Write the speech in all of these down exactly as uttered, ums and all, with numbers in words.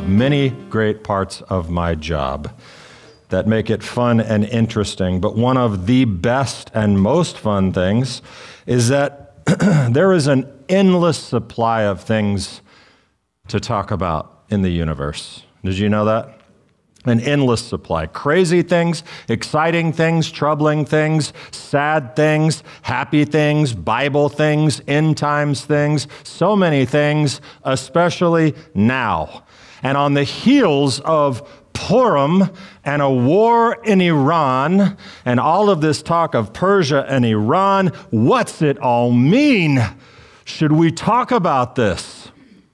many great parts of my job that make it fun and interesting, but one of the best and most fun things is that there is an endless supply of things to talk about in the universe. Did you know that? An endless supply. Crazy things, exciting things, troubling things, sad things, happy things, Bible things, end times things, so many things, especially now. And on the heels of Purim and a war in Iran and all of this talk of Persia and Iran, what's it all mean? Should we talk about this?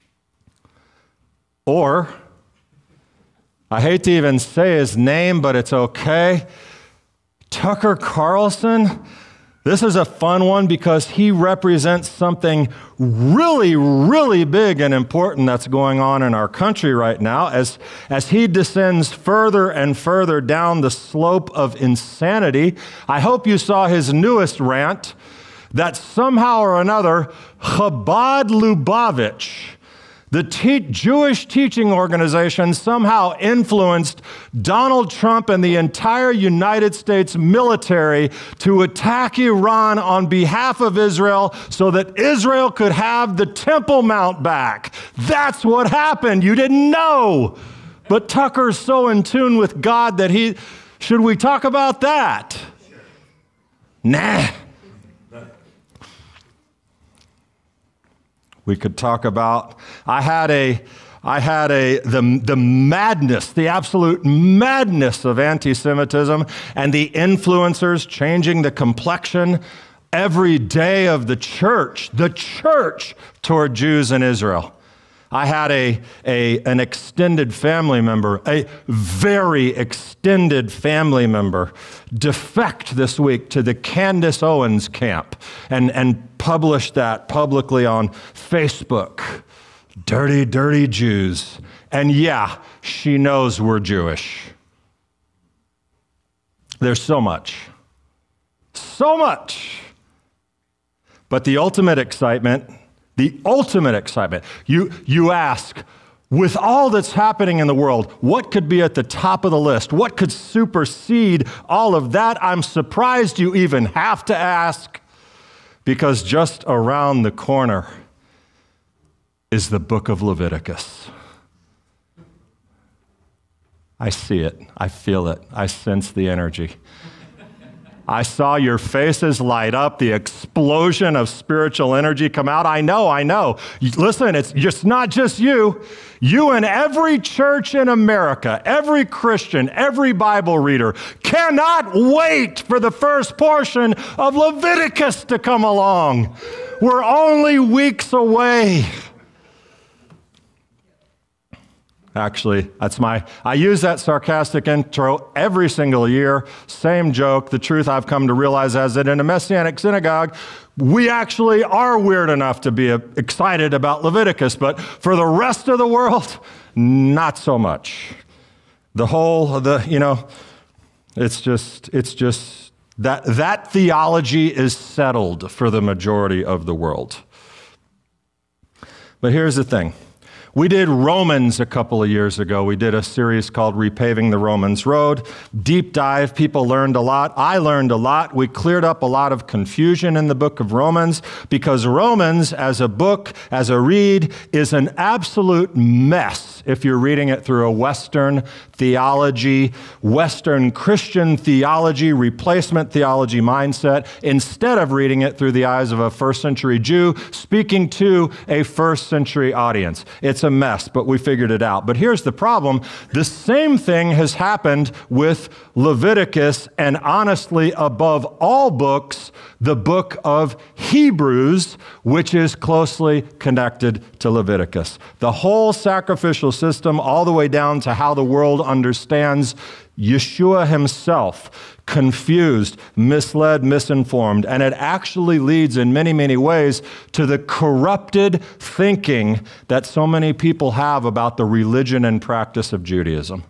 Or, I hate to even say his name, but it's okay. Tucker Carlson, this is a fun one because he represents something really, really big and important that's going on in our country right now as, as he descends further and further down the slope of insanity. I hope you saw his newest rant that somehow or another, Chabad Lubavitch, the te- Jewish teaching organization, somehow influenced Donald Trump and the entire United States military to attack Iran on behalf of Israel so that Israel could have the Temple Mount back. That's what happened. You didn't know. But Tucker's so in tune with God that he, should we talk about that? Nah. We could talk about, I had a, I had a, the, the madness, the absolute madness of anti-Semitism and the influencers changing the complexion every day of the church, the church toward Jews in Israel. I had a, a, an extended family member, a very extended family member, defect this week to the Candace Owens camp and, and publish that publicly on Facebook. Dirty, dirty Jews. And yeah, she knows we're Jewish. There's so much. So much. But the ultimate excitement, the ultimate excitement, you, you ask, with all that's happening in the world, what could be at the top of the list? What could supersede all of that? I'm surprised you even have to ask, because just around the corner is the book of Leviticus. I see it. I feel it. I sense the energy. I saw your faces light up, the explosion of spiritual energy come out. I know, I know. Listen, it's just not just you. You and every church in America, every Christian, every Bible reader cannot wait for the first portion of Leviticus to come along. We're only weeks away. Actually, that's my, I use that sarcastic intro every single year. Same joke. The truth I've come to realize is that in a Messianic synagogue, we actually are weird enough to be excited about Leviticus, but for the rest of the world, not so much. The whole, the, you know, it's just, it's just, that, that theology is settled for the majority of the world. But here's the thing. We did Romans a couple of years ago. We did a series called Repaving the Romans Road. Deep dive. People learned a lot. I learned a lot. We cleared up a lot of confusion in the book of Romans because Romans as a book, as a read, is an absolute mess if you're reading it through a Western theology, Western Christian theology, replacement theology mindset, instead of reading it through the eyes of a first century Jew speaking to a first century audience. It's a mess, but we figured it out. But here's the problem. The same thing has happened with Leviticus, and honestly, above all books, the book of Hebrews, which is closely connected to Leviticus. The whole sacrificial system, all the way down to how the world understands Yeshua himself, confused, misled, misinformed, and it actually leads in many, many ways to the corrupted thinking that so many people have about the religion and practice of Judaism.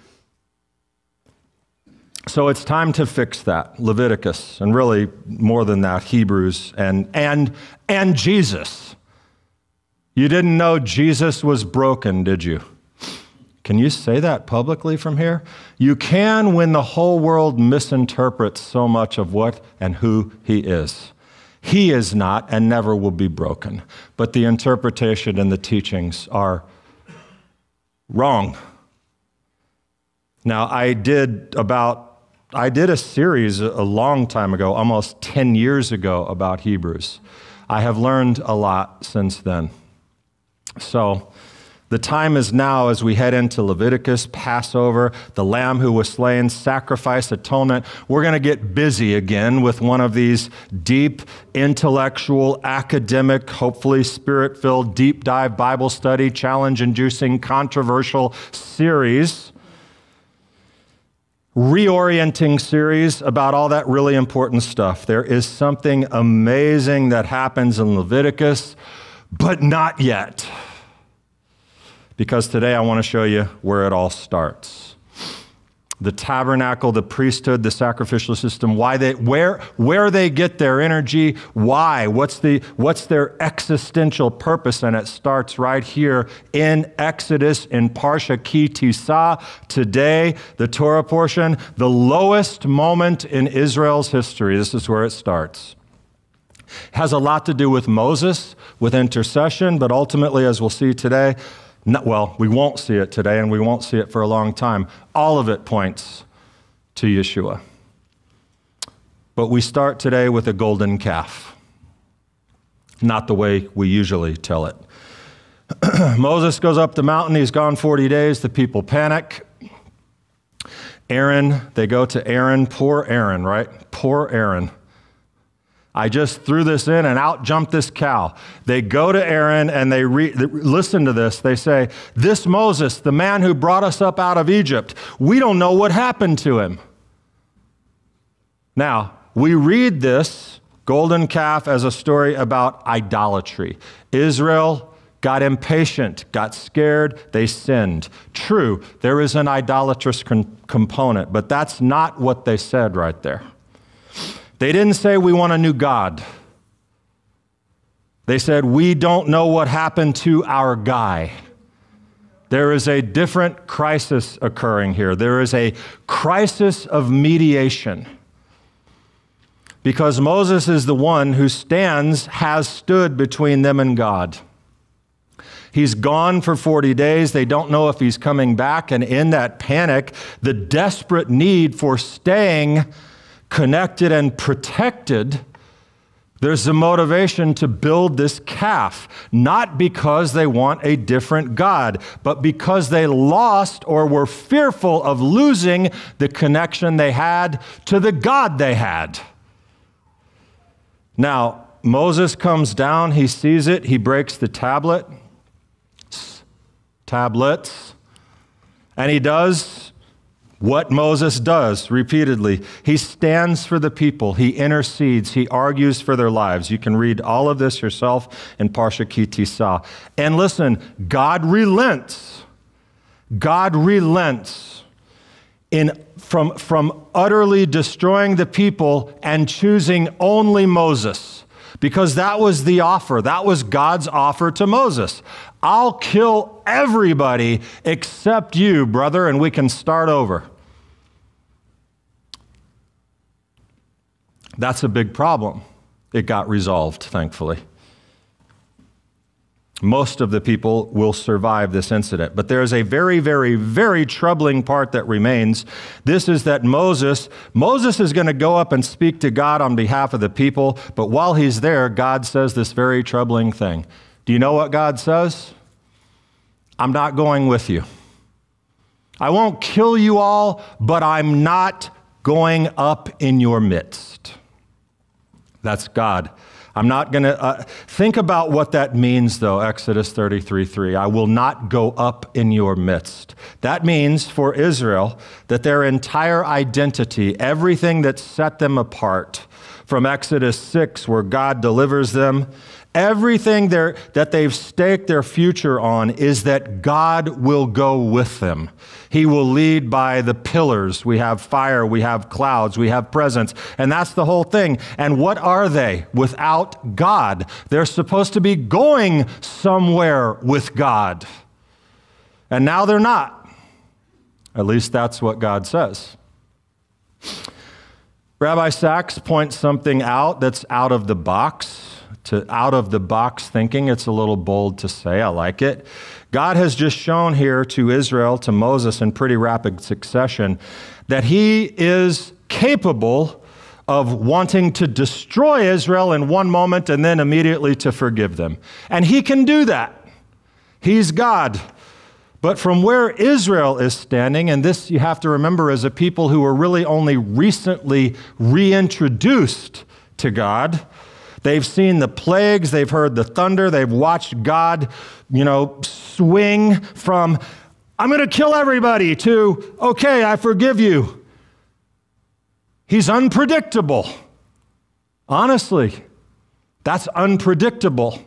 So it's time to fix that. Leviticus, and really more than that, Hebrews and and and Jesus. You didn't know Jesus was broken, did you? Can you say that publicly from here? You can when the whole world misinterprets so much of what and who he is. He is not and never will be broken, but the interpretation and the teachings are wrong. Now, I did about, I did a series a long time ago, almost ten years ago, about Hebrews. I have learned a lot since then. So, the time is now as we head into Leviticus, Passover, the Lamb who was slain, sacrifice, atonement. We're going to get busy again with one of these deep, intellectual, academic, hopefully spirit-filled, deep dive Bible study, challenge-inducing, controversial series, reorienting series about all that really important stuff. There is something amazing that happens in Leviticus, but not yet. Because today I want to show you where it all starts. The tabernacle, the priesthood, the sacrificial system, why they, where, where they get their energy, why, what's the, what's their existential purpose, and it starts right here in Exodus in Parsha Ki Tisa. Today, the Torah portion, the lowest moment in Israel's history. This is where it starts. It has a lot to do with Moses, with intercession, but ultimately, as we'll see today, Not, well, we won't see it today, and we won't see it for a long time. All of it points to Yeshua. But we start today with a golden calf. Not the way we usually tell it. Moses goes up the mountain. He's gone forty days. The people panic. Aaron, they go to Aaron. Poor Aaron, right? Poor Aaron. I just threw this in and out jumped this cow. They go to Aaron and they re- listen to this. They say, this Moses, the man who brought us up out of Egypt, we don't know what happened to him. Now, we read this golden calf as a story about idolatry. Israel got impatient, got scared, they sinned. True, there is an idolatrous con- component, but that's not what they said right there. They didn't say, we want a new God. They said, we don't know what happened to our guy. There is a different crisis occurring here. There is a crisis of mediation. Because Moses is the one who stands, has stood between them and God. He's gone for forty days. They don't know if he's coming back. And in that panic, the desperate need for staying connected and protected, there's a motivation to build this calf, not because they want a different God, but because they lost or were fearful of losing the connection they had to the God they had. Now, Moses comes down, he sees it, he breaks the tablet, tablets, and he does what Moses does repeatedly. He stands for the people. He intercedes. He argues for their lives. You can read all of this yourself in Parsha Ki Tisa. And listen, God relents. God relents in from, from utterly destroying the people and choosing only Moses. Because that was the offer. That was God's offer to Moses. I'll kill everybody except you, brother, and we can start over. That's a big problem. It got resolved, thankfully. Most of the people will survive this incident. But there's a very, very, very troubling part that remains. This is that Moses, Moses is going to go up and speak to God on behalf of the people, but while he's there, God says this very troubling thing. Do you know what God says? I'm not going with you. I won't kill you all, but I'm not going up in your midst. That's God. I'm not going to, uh, think about what that means though, Exodus thirty-three three. I will not go up in your midst. That means for Israel that their entire identity, everything that set them apart from Exodus six, where God delivers them, everything that they've staked their future on is that God will go with them. He will lead by the pillars. We have fire, we have clouds, we have presence, and that's the whole thing. And what are they without God? They're supposed to be going somewhere with God. And now they're not. At least that's what God says. Rabbi Sachs points something out that's out of the box, to out of the box thinking. It's a little bold to say, I like it. God has just shown here to Israel, to Moses in pretty rapid succession, that he is capable of wanting to destroy Israel in one moment and then immediately to forgive them. And he can do that. He's God. But from where Israel is standing, and this you have to remember as a people who were really only recently reintroduced to God, they've seen the plagues, they've heard the thunder, they've watched God, you know, swing from, I'm going to kill everybody, to, okay, I forgive you. He's unpredictable. Honestly, that's unpredictable.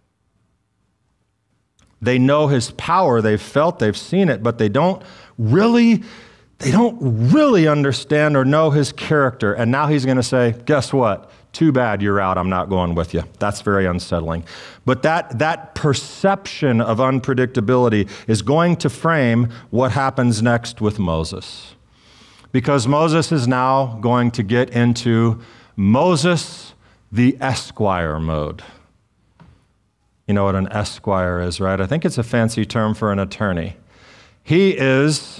They know his power, they've felt, they've seen it, but they don't really, they don't really understand or know his character. And now he's going to say, guess what? Too bad you're out, I'm not going with you. That's very unsettling. But that, that perception of unpredictability is going to frame what happens next with Moses. Because Moses is now going to get into Moses the Esquire mode. You know what an esquire is, right? I think it's a fancy term for an attorney. He is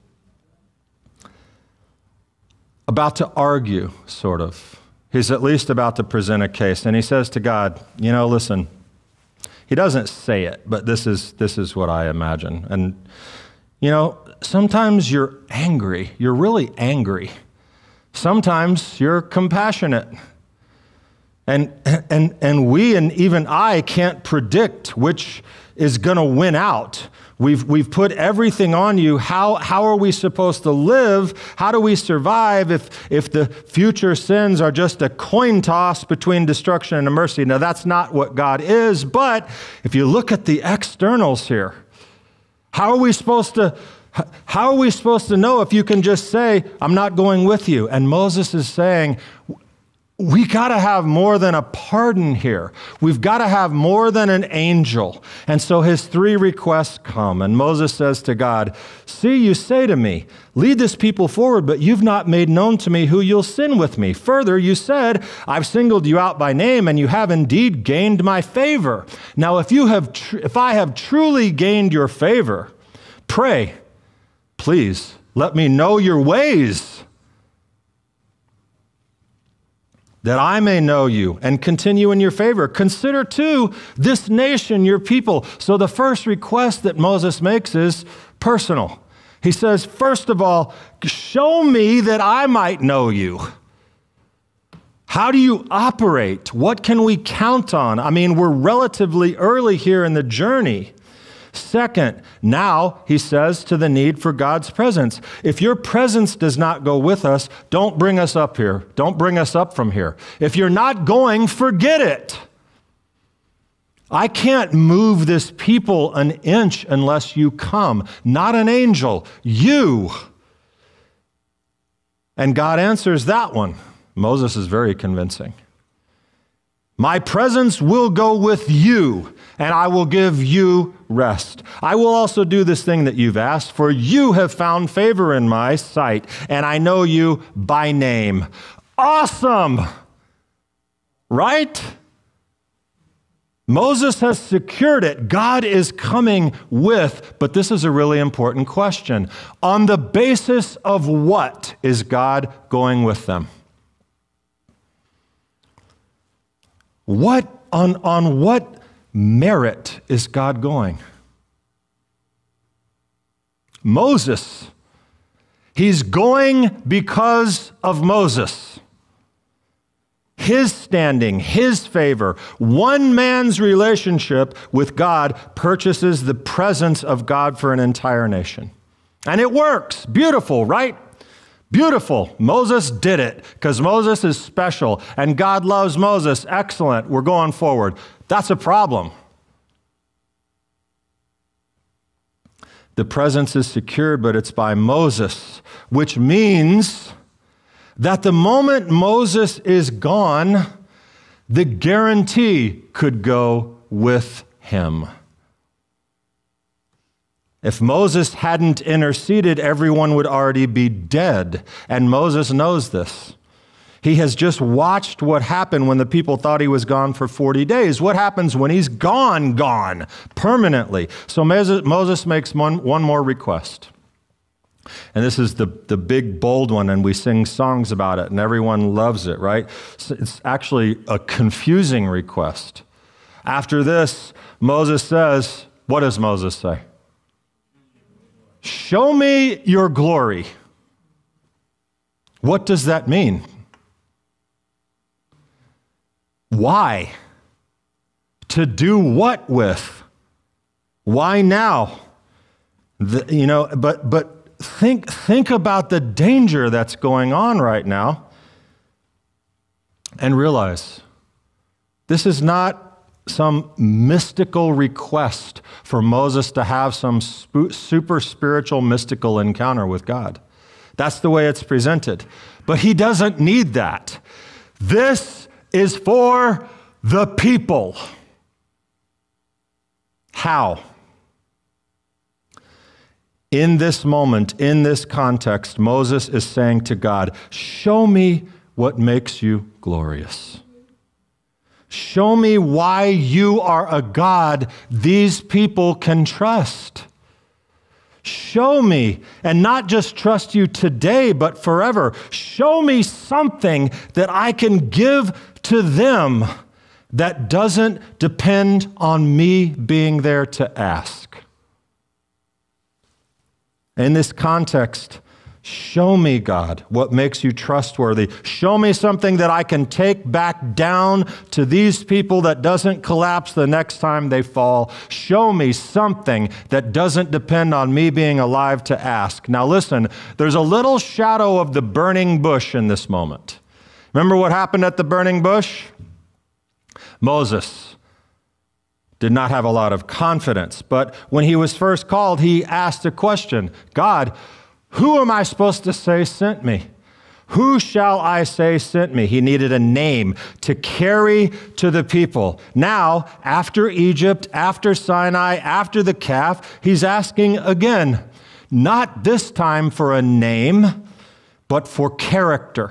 about to argue, sort of. He's at least about to present a case. And he says to God, you know, listen, he doesn't say it, but this is this is what I imagine. And, you know, sometimes you're angry. You're really angry. Sometimes you're compassionate. And and and we and even I can't predict which is going to win out. We've we've put everything on you. How how are we supposed to live? How do we survive if if the future sins are just a coin toss between destruction and mercy? Now that's not what God is, but if you look at the externals here, how are we supposed to how are we supposed to know if you can just say, I'm not going with you? And Moses is saying, we got to have more than a pardon here. We've got to have more than an angel. And so his three requests come. And Moses says to God, see, you say to me, lead this people forward, but you've not made known to me who you'll send with me. Further, you said, I've singled you out by name, and you have indeed gained my favor. Now, if you have, tr- if I have truly gained your favor, pray, please let me know your ways, that I may know you and continue in your favor. Consider, too, this nation, your people. So the first request that Moses makes is personal. He says, first of all, show me that I might know you. How do you operate? What can we count on? I mean, we're relatively early here in the journey. Second, now he says to the need for God's presence. If your presence does not go with us, don't bring us up here. Don't bring us up from here. If you're not going, forget it. I can't move this people an inch unless you come. Not an angel, you. And God answers that one. Moses is very convincing. My presence will go with you, and I will give you rest. I will also do this thing that you've asked, for you have found favor in my sight, and I know you by name. Awesome! Right? Moses has secured it. God is coming with, but this is a really important question. On the basis of what is God going with them? What on, on what merit is God going? Moses. He's going because of Moses. His standing, his favor. One man's relationship with God purchases the presence of God for an entire nation. And it works. Beautiful, right? Beautiful. Moses did it because Moses is special and God loves Moses. Excellent. We're going forward. That's a problem. The presence is secured, but it's by Moses, which means that the moment Moses is gone, the guarantee could go with him. If Moses hadn't interceded, everyone would already be dead. And Moses knows this. He has just watched what happened when the people thought he was gone for forty days. What happens when he's gone, gone, permanently? So Moses, Moses makes one, one more request. And this is the, the big, bold one, and we sing songs about it, and everyone loves it, right? It's actually a confusing request. After this, Moses says, what does Moses say? Show me your glory. What does that mean? Why? To do what with? Why now? The, you know, but but think think about the danger that's going on right now, and realize this is not some mystical request for Moses to have some sp- super spiritual mystical encounter with God. That's the way it's presented. But he doesn't need that. This is for the people. How? In this moment, in this context, Moses is saying to God, show me what makes you glorious. Show me why you are a God these people can trust. Show me, and not just trust you today, but forever. Show me something that I can give to them that doesn't depend on me being there to ask. In this context, show me, God, what makes you trustworthy. Show me something that I can take back down to these people that doesn't collapse the next time they fall. Show me something that doesn't depend on me being alive to ask. Now listen, there's a little shadow of the burning bush in this moment. Remember what happened at the burning bush? Moses did not have a lot of confidence, but when he was first called, he asked a question. God, who am I supposed to say sent me? Who shall I say sent me? He needed a name to carry to the people. Now, after Egypt, after Sinai, after the calf, he's asking again, not this time for a name, but for character.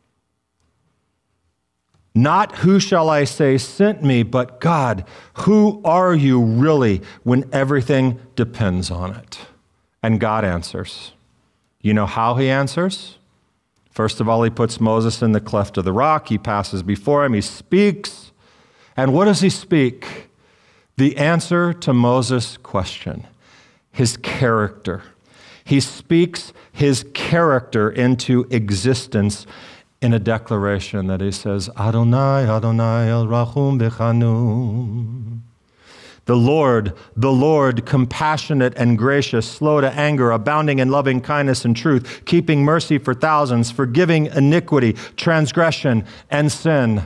Not who shall I say sent me, but God, who are you really when everything depends on it? And God answers. You know how he answers? First of all, he puts Moses in the cleft of the rock. He passes before him. He speaks. And what does he speak? The answer to Moses' question, his character. He speaks his character into existence in a declaration that he says, Adonai, Adonai, El Rachum B'Chanun. The Lord, the Lord, compassionate and gracious, slow to anger, abounding in loving kindness and truth, keeping mercy for thousands, forgiving iniquity, transgression, and sin.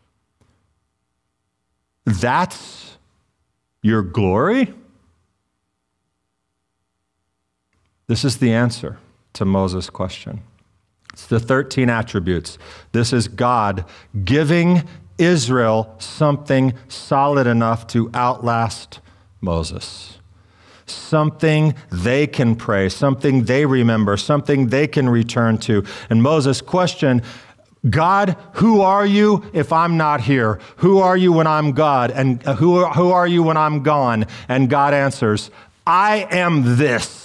That's your glory? This is the answer to Moses' question. It's the thirteen attributes. This is God giving Israel something solid enough to outlast Moses. Something they can pray, something they remember, something they can return to. And Moses questioned, God, who are you if I'm not here? Who are you when I'm God? And who, who are you when I'm gone? And God answers, I am this.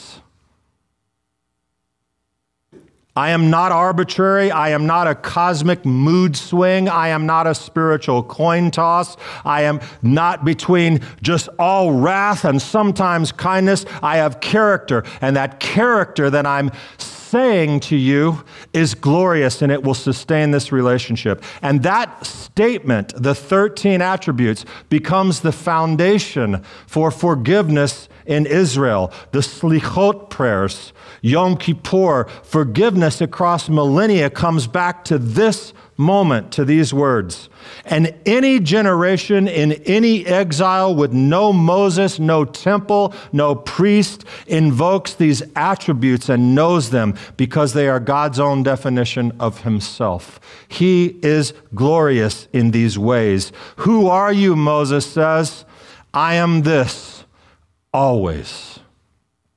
I am not arbitrary. I am not a cosmic mood swing. I am not a spiritual coin toss. I am not between just all wrath and sometimes kindness. I have character, and that character that I'm saying to you is glorious, and it will sustain this relationship. And that statement, the thirteen attributes, becomes the foundation for forgiveness in Israel. The Slichot prayers, Yom Kippur, forgiveness across millennia comes back to this moment, to these words. And any generation in any exile with no Moses, no temple, no priest invokes these attributes and knows them because they are God's own definition of himself. He is glorious in these ways. Who are you, Moses says? I am this, always.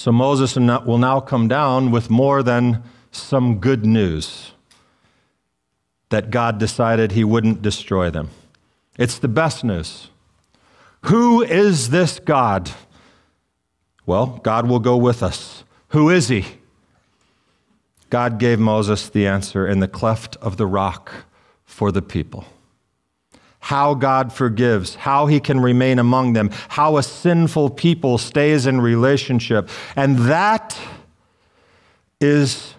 So Moses will now come down with more than some good news that God decided he wouldn't destroy them. It's the best news. Who is this God? Well, God will go with us. Who is he? God gave Moses the answer in the cleft of the rock for the people. How God forgives, how he can remain among them, how a sinful people stays in relationship. And that is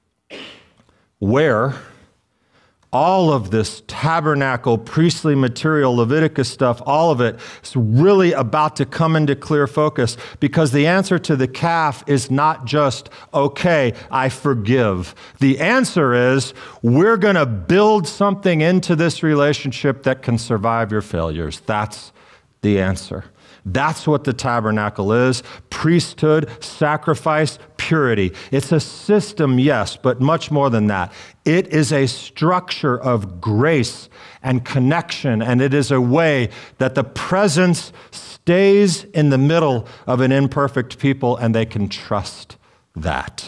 where all of this tabernacle, priestly material, Leviticus stuff, all of it is really about to come into clear focus, because the answer to the calf is not just, okay, I forgive. The answer is, we're going to build something into this relationship that can survive your failures. That's the answer. That's what the tabernacle is: priesthood, sacrifice, purity. It's a system, yes, but much more than that. It is a structure of grace and connection, and it is a way that the presence stays in the middle of an imperfect people, and they can trust that.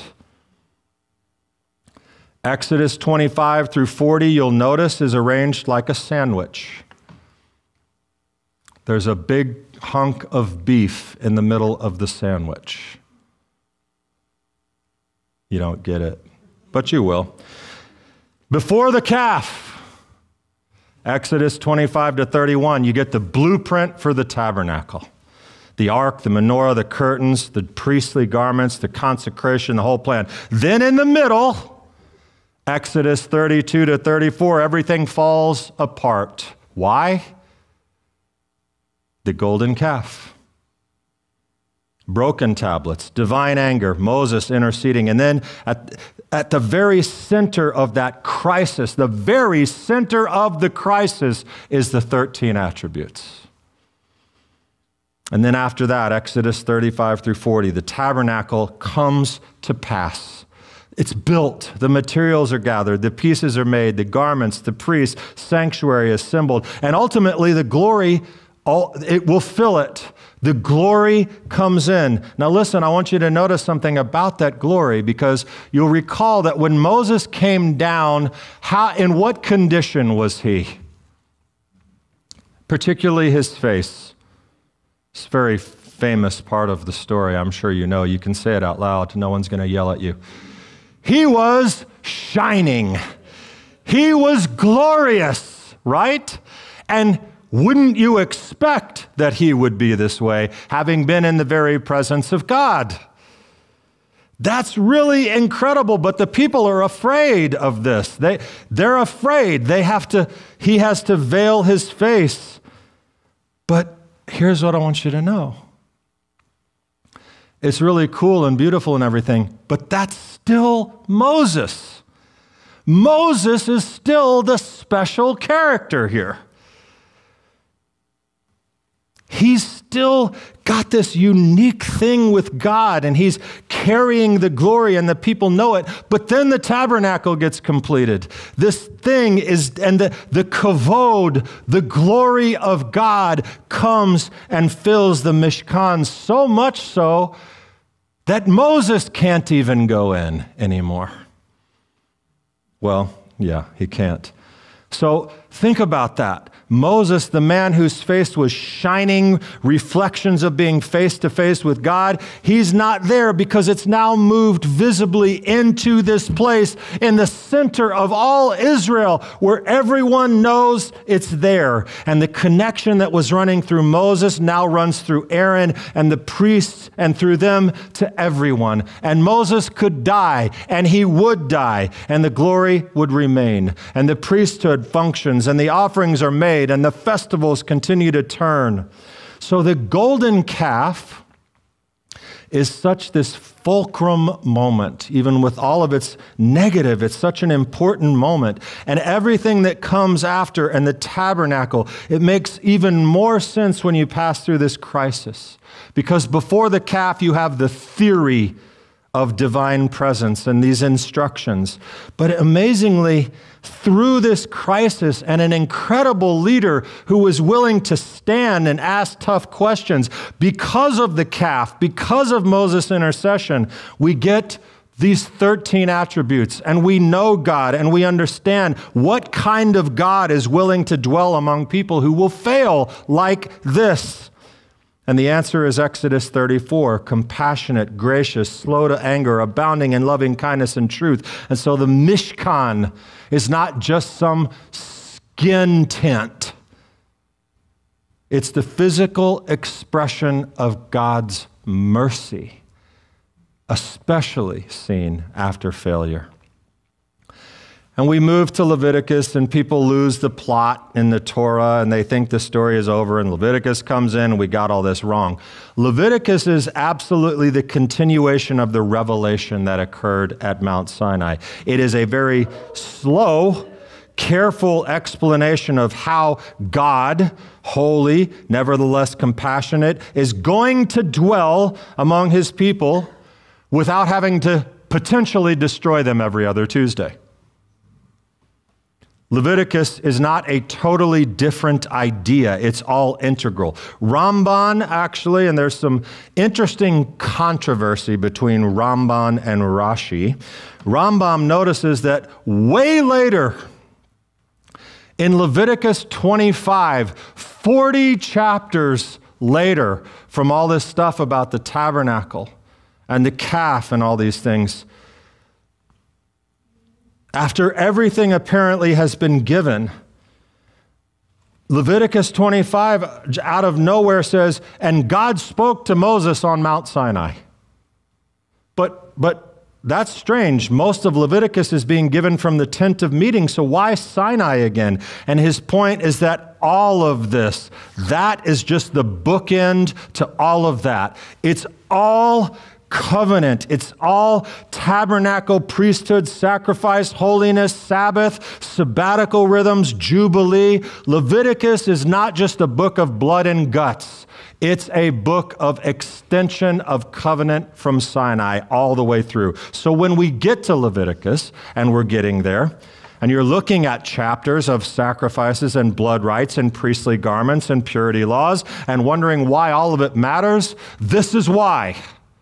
Exodus twenty-five through forty, you'll notice, is arranged like a sandwich. There's a big hunk of beef in the middle of the sandwich. You don't get it, but you will. Before the calf, Exodus twenty-five to thirty-one, you get the blueprint for the tabernacle. The ark, the menorah, the curtains, the priestly garments, the consecration, the whole plan. Then in the middle, Exodus thirty-two to thirty-four, everything falls apart. Why? The golden calf. Broken tablets, divine anger, Moses interceding. And then at, at the very center of that crisis, the very center of the crisis is the thirteen attributes. And then after that, Exodus thirty-five through forty, the tabernacle comes to pass. It's built, the materials are gathered, the pieces are made, the garments, the priests, sanctuary is assembled, and ultimately the glory, all, it will fill it. The glory comes in. Now listen, I want you to notice something about that glory, because you'll recall that when Moses came down, how, in what condition was he? Particularly his face. It's a very famous part of the story. I'm sure you know. You can say it out loud. No one's going to yell at you. He was shining. He was glorious, right? And wouldn't you expect that he would be this way, having been in the very presence of God? That's really incredible, but the people are afraid of this. They, they're afraid. They have to, he has to veil his face. But here's what I want you to know. It's really cool and beautiful and everything, but that's still Moses. Moses is still the special character here. He's still got this unique thing with God, and he's carrying the glory, and the people know it. But then the tabernacle gets completed. This thing is, and the, the kavod, the glory of God, comes and fills the Mishkan, so much so that Moses can't even go in anymore. Well, yeah, he can't. So think about that. Moses, the man whose face was shining reflections of being face to face with God, he's not there because it's now moved visibly into this place in the center of all Israel, where everyone knows it's there. And the connection that was running through Moses now runs through Aaron and the priests, and through them to everyone. And Moses could die, and he would die, and the glory would remain. And the priesthood functions, and the offerings are made, and the festivals continue to turn. So the golden calf is such this fulcrum moment. Even with all of its negative, it's such an important moment. And everything that comes after, and the tabernacle, it makes even more sense when you pass through this crisis. Because before the calf, you have the theory of divine presence and these instructions. But amazingly, through this crisis and an incredible leader who was willing to stand and ask tough questions, because of the calf, because of Moses' intercession, we get these thirteen attributes, and we know God, and we understand what kind of God is willing to dwell among people who will fail like this. And the answer is Exodus thirty-four, compassionate, gracious, slow to anger, abounding in loving kindness and truth. And so the Mishkan is not just some skin tent. It's the physical expression of God's mercy, especially seen after failure. And we move to Leviticus, and people lose the plot in the Torah, and they think the story is over, and Leviticus comes in, and we got all this wrong. Leviticus is absolutely the continuation of the revelation that occurred at Mount Sinai. It is a very slow, careful explanation of how God, holy, nevertheless compassionate, is going to dwell among his people without having to potentially destroy them every other Tuesday. Leviticus is not a totally different idea. It's all integral. Ramban, actually, and there's some interesting controversy between Ramban and Rashi. Rambam notices that way later, in Leviticus twenty-five, forty chapters later, from all this stuff about the tabernacle and the calf and all these things, after everything apparently has been given, Leviticus twenty-five out of nowhere says, and God spoke to Moses on Mount Sinai. But, but that's strange. Most of Leviticus is being given from the tent of meeting, so why Sinai again? And his point is that all of this, that is just the bookend to all of that. It's all covenant. It's all tabernacle, priesthood, sacrifice, holiness, Sabbath, sabbatical rhythms, Jubilee. Leviticus is not just a book of blood and guts. It's a book of extension of covenant from Sinai all the way through. So when we get to Leviticus, and we're getting there, and you're looking at chapters of sacrifices and blood rites and priestly garments and purity laws and wondering why all of it matters, this is why.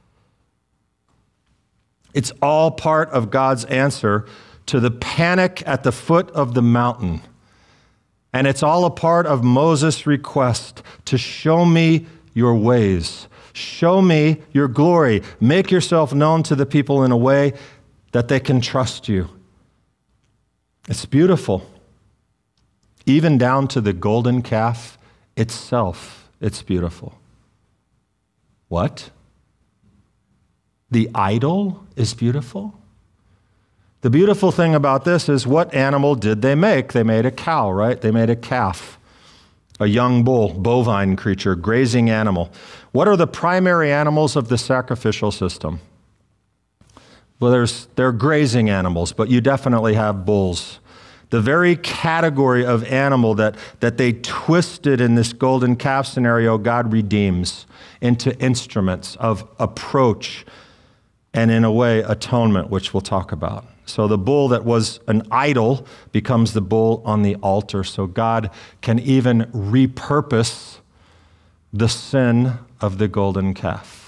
It's all part of God's answer to the panic at the foot of the mountain. And it's all a part of Moses' request to show me your ways. Show me your glory. Make yourself known to the people in a way that they can trust you. It's beautiful. Even down to the golden calf itself, it's beautiful. What? The idol is beautiful? The beautiful thing about this is, what animal did they make? They made a cow, right? They made a calf, a young bull, bovine creature, grazing animal. What are the primary animals of the sacrificial system? Well, there's, they're grazing animals, but you definitely have bulls. The very category of animal that, that they twisted in this golden calf scenario, God redeems into instruments of approach and, in a way, atonement, which we'll talk about. So the bull that was an idol becomes the bull on the altar. So God can even repurpose the sin of the golden calf.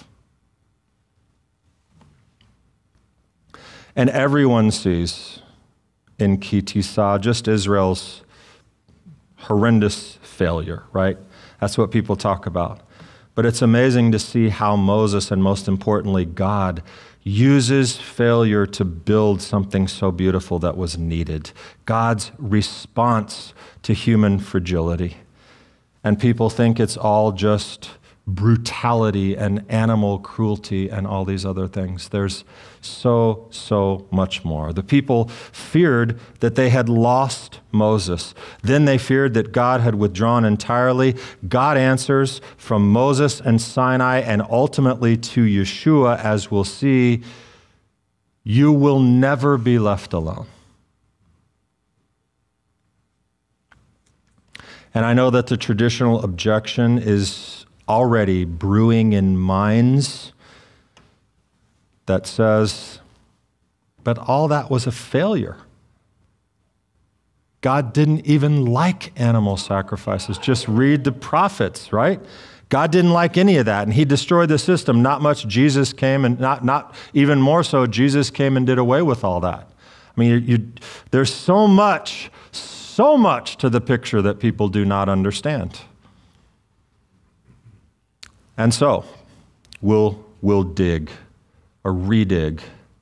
And everyone sees in Ki Tisa just Israel's horrendous failure, right? That's what people talk about. But it's amazing to see how Moses, and most importantly, God, uses failure to build something so beautiful that was needed. God's response to human fragility. And people think it's all just brutality and animal cruelty and all these other things. There's so, so much more. The people feared that they had lost Moses. Then they feared that God had withdrawn entirely. God answers from Moses and Sinai and ultimately to Yeshua, as we'll see, you will never be left alone. And I know that the traditional objection is already brewing in minds. that says, but all that was a failure. God didn't even like animal sacrifices. Just read the prophets, right? God didn't like any of that, and he destroyed the system. Not much Jesus came, and not, not even more so, Jesus came and did away with all that. I mean, you, you, there's so much, so much to the picture that people do not understand. And so, we'll, we'll dig or redig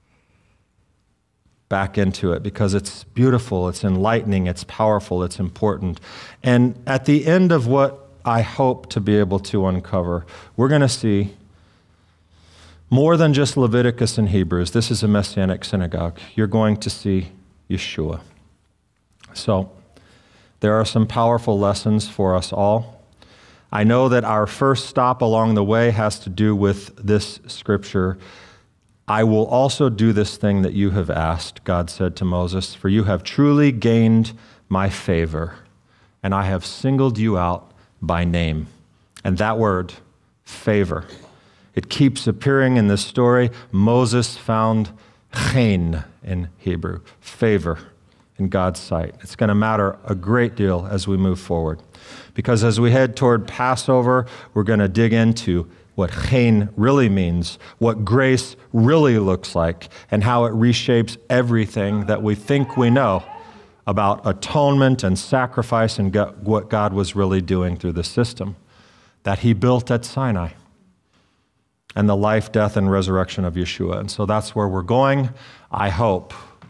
back into it because it's beautiful, it's enlightening, it's powerful, it's important. And at the end of what I hope to be able to uncover, we're going to see more than just Leviticus and Hebrews. This is a Messianic synagogue. You're going to see Yeshua. So there are some powerful lessons for us all. I know that our first stop along the way has to do with this scripture. I will also do this thing that you have asked, God said to Moses, for you have truly gained my favor, and I have singled you out by name. And that word, favor, it keeps appearing in this story. Moses found chen in Hebrew, favor in God's sight. It's going to matter a great deal as we move forward. Because as we head toward Passover, we're going to dig into what chen really means, what grace really looks like, and how it reshapes everything that we think we know about atonement and sacrifice and God, what God was really doing through the system that he built at Sinai and the life, death, and resurrection of Yeshua. And so that's where we're going. I hope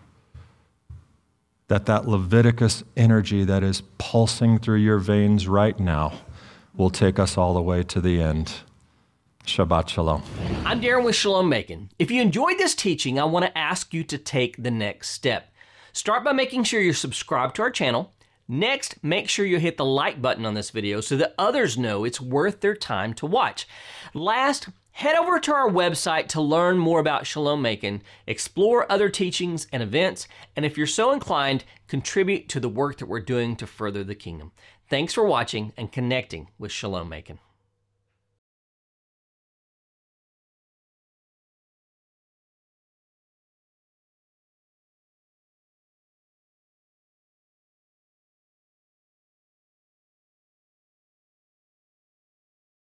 that that Leviticus energy that is pulsing through your veins right now will take us all the way to the end. Shabbat Shalom. I'm Darren with Shalom Macon. If you enjoyed this teaching, I want to ask you to take the next step. Start by making sure you're subscribed to our channel. Next, make sure you hit the like button on this video so that others know it's worth their time to watch. Last, head over to our website to learn more about Shalom Macon, explore other teachings and events, and if you're so inclined, contribute to the work that we're doing to further the kingdom. Thanks for watching and connecting with Shalom Macon.